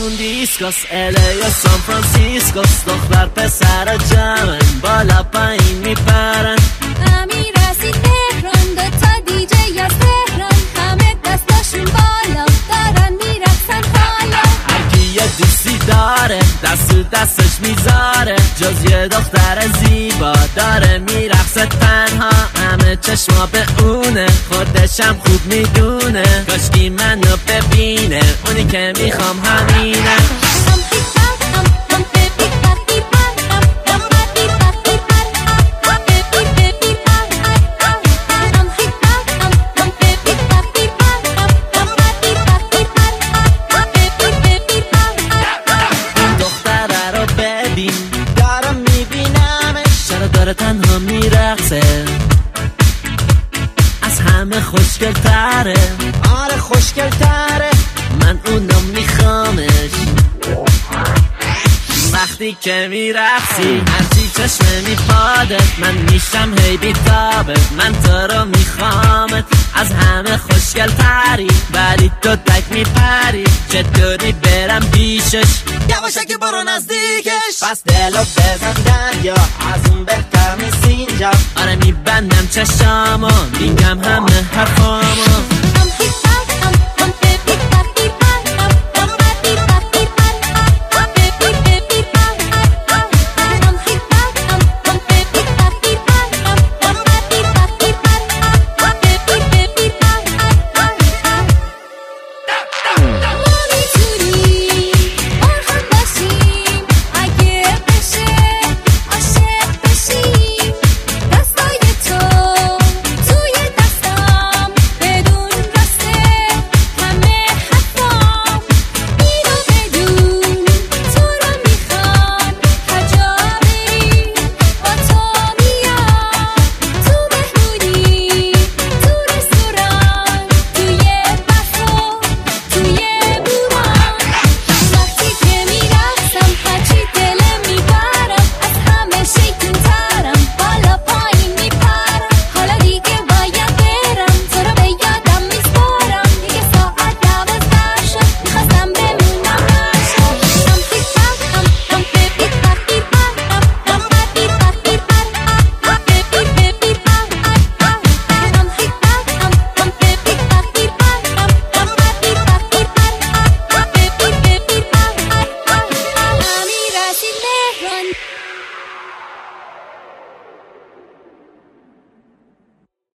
همون دیسکوس الی یا سان فرانسیسکوس دختر پسر جمعن بالا پایین میپرن امیر رسید تهران دوتا دیجی از تهران همه دستاشون بالا دارن میرقصن حالا هرکی یه دوستی داره دست تو دستش میذاره جز یه دختر زیبا داره میرقصه تنها همه چشما به اونه خودشم خوب میدونه کاشکی منو ببینه اونی که میخوام همینه دارم میبینمش چرا داره تنها میرقصه از همه خوشگل تره آره خوشگل تره من اونو میخوامش وقتی که میرقصی هرچی چشمه میپادت من میشم هی بیتابت من تو رو میخوامت از همه خوشگل تری ولی تو تک میپری چطوری برم پیشش یواشکی برو نزدیکش پس دلو بزن دریا از اون بهتر نیست اینجا آره میبندم چشامو میگم همه حرفامو